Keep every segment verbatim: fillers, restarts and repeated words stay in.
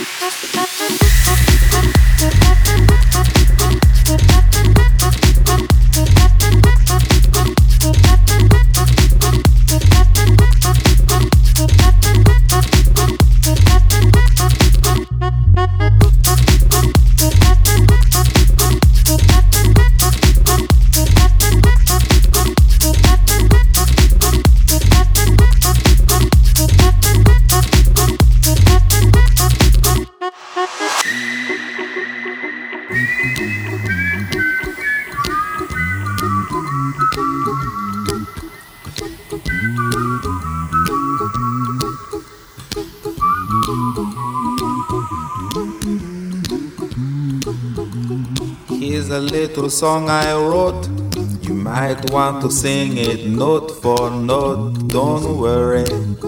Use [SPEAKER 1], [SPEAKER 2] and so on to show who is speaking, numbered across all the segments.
[SPEAKER 1] Here's a little song I wrote. You might want to sing it note for note. Don't worry,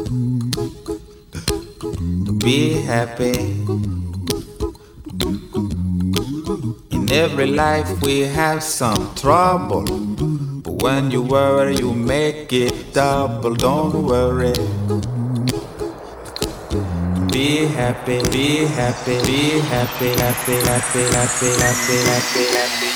[SPEAKER 1] be happy. In every life we have some trouble, but when you worry you make it double. Don't worry, be happy, be happy, be happy, happy, happy, happy, happy, happy, happy.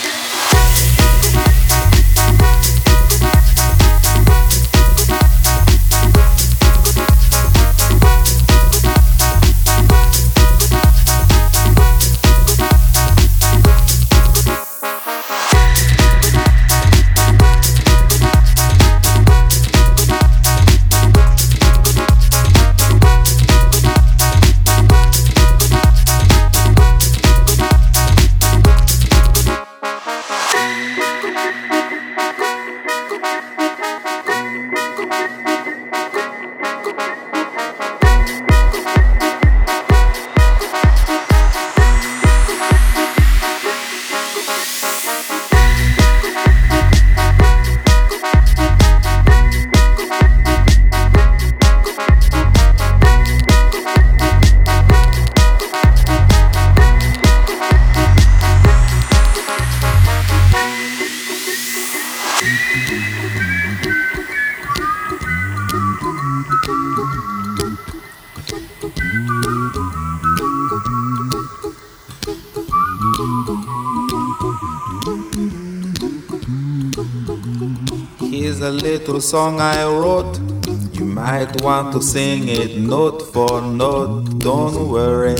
[SPEAKER 1] Here's a little song I wrote. You might want to sing it note for note. Don't worry,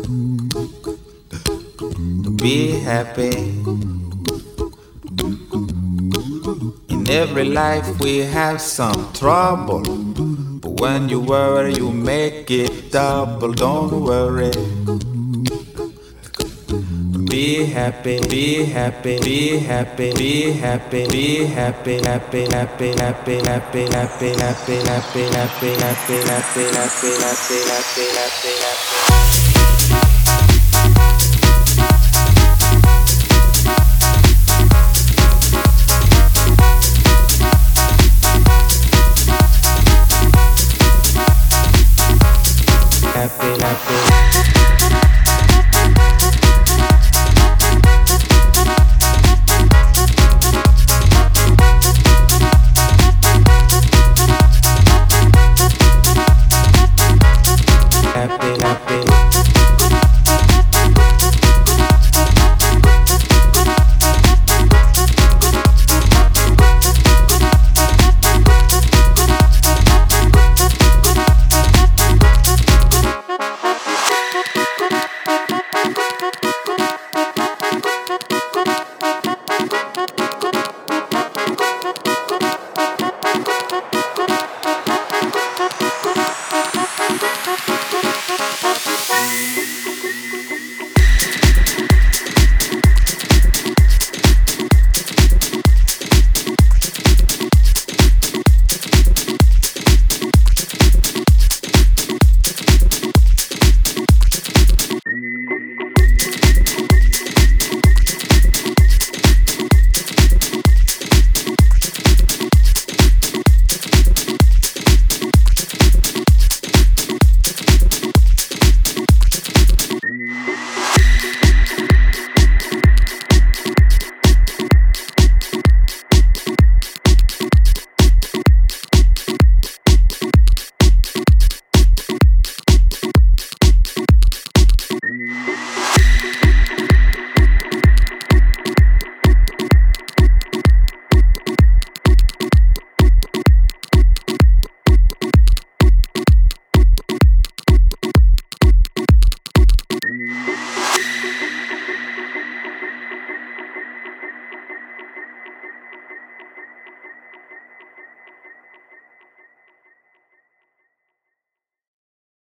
[SPEAKER 1] be happy. In every life we have some trouble, but when you worry you make it double. Don't worry, be happy, be happy, be happy, be happy, be happy, happy, happy, happy, happy, happy, happy, happy, happy, happy, happy, happy, happy, happy, happy, happy.